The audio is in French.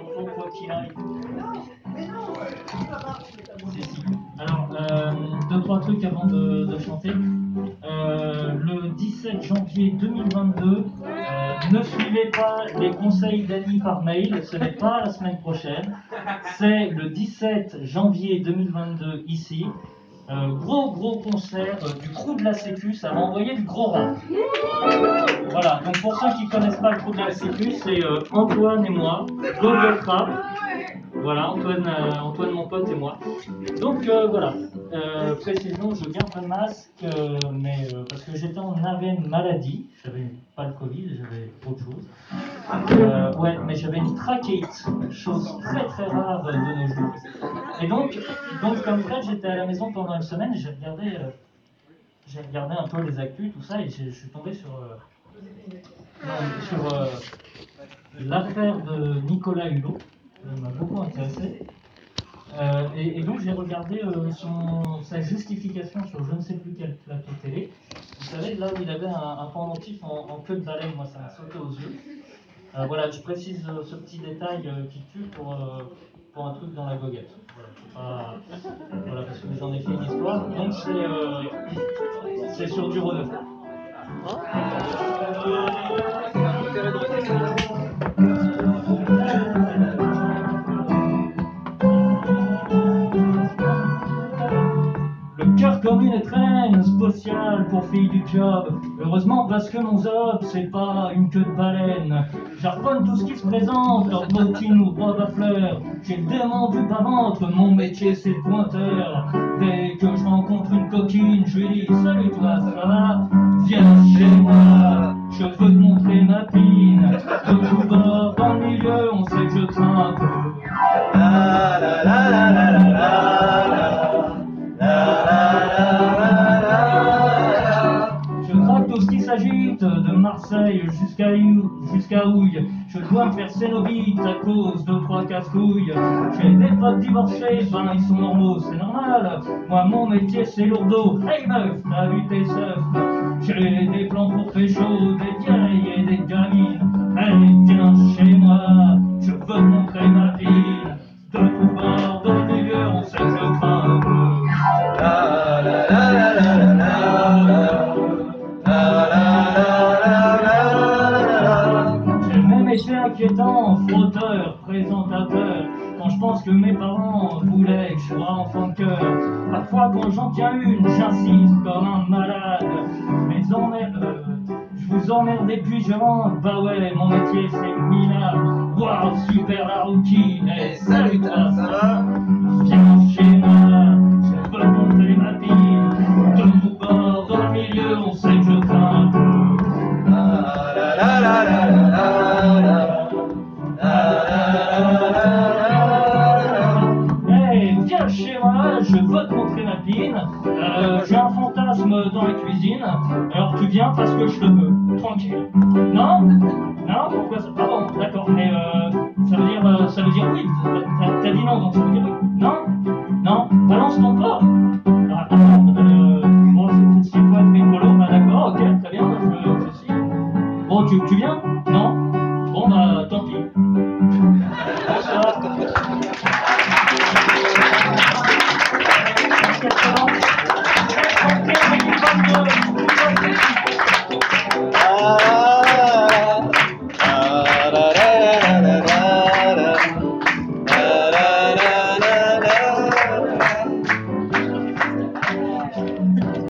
faut quoi qu'il arrive. Alors, deux, trois trucs avant de chanter. Le 17 janvier 2022, ne suivez pas les conseils d'Annie par mail, ce n'est pas la semaine prochaine, c'est le 17 janvier 2022 ici. Gros concert du crew de la Sécu, ça va envoyer du gros rap. Voilà, donc pour ceux qui ne connaissent pas le crew de la Sécu, c'est Antoine et moi, Google Rap. Voilà, Antoine mon pote et moi. Donc voilà, précisément je garde le masque, mais parce que j'étais en arrêt maladie, j'avais pas le Covid, j'avais autre chose. Ouais, mais j'avais une trachéite, chose très rare de nos jours. Et donc comme Fred, j'étais à la maison pendant une semaine et j'ai regardé un peu les actus, tout ça, et je suis tombé sur l'affaire de Nicolas Hulot, qui m'a beaucoup intéressé. Et donc j'ai regardé sa justification sur je ne sais plus quel plateau télé. Vous savez, là où il avait un pendentif en queue de baleine, moi ça m'a sauté aux yeux. Voilà, je précise ce petit détail qui tue pour un truc dans la goguette. Voilà, parce que j'en ai fait une histoire. Donc c'est sur du Renault. Le cœur comme une traîne spatiale pour filles du job. Heureusement parce que mon zob c'est pas une queue de baleine. J'harponne tout ce qui se présente, leur bottine ou robe à fleurs. J'ai le démon du bas-ventre, mon métier c'est le pointeur. Dès que je rencontre une coquine, je lui dis salut toi, ça va? Viens chez moi, je veux te montrer ma pine. De tout bord dans le milieu, on sait que je crains un peu. La la la la la la la. Je traque tout ce qui s'agite, de Marseille jusqu'à Houille. Je dois me faire cénobite à cause de 3 casse-couilles. J'ai des potes divorcés, ben ils sont normaux, c'est normal. Moi mon métier c'est lourdeau. Hey meuf, t'as vu tes seufs? J'ai des plans pour pécho, des vieilles et des gamines. Allez viens chez moi, je veux te montrer ma ville. De tout bord, dans le milieu, on sait que je crains un peu. La la la la la la la. J'ai le même métier inquiétant, frotteur, présentateur. Quand je pense que mes parents voulaient que je sois enfant de cœur. Parfois quand j'en tiens une, j'insiste comme un malade. Mais je vous emmerde et puis je rentre. Bah ouais, mon métier c'est minable. Waouh, super la rookie. Hey, salut toi, ça va? Viens chez moi, je veux te montrer ma pile. De tout bord dans le milieu, on sait que je crains un peu. La la la la la la la. Hey, viens chez moi, je veux te montrer ma pine. J'ai un fantasme dans la cuisine. Alors tu viens parce que je te veux, tranquille. Non? Non? Pourquoi ça? Ah bon, d'accord, mais ça veut dire oui. T'as dit non, donc ça veut dire oui.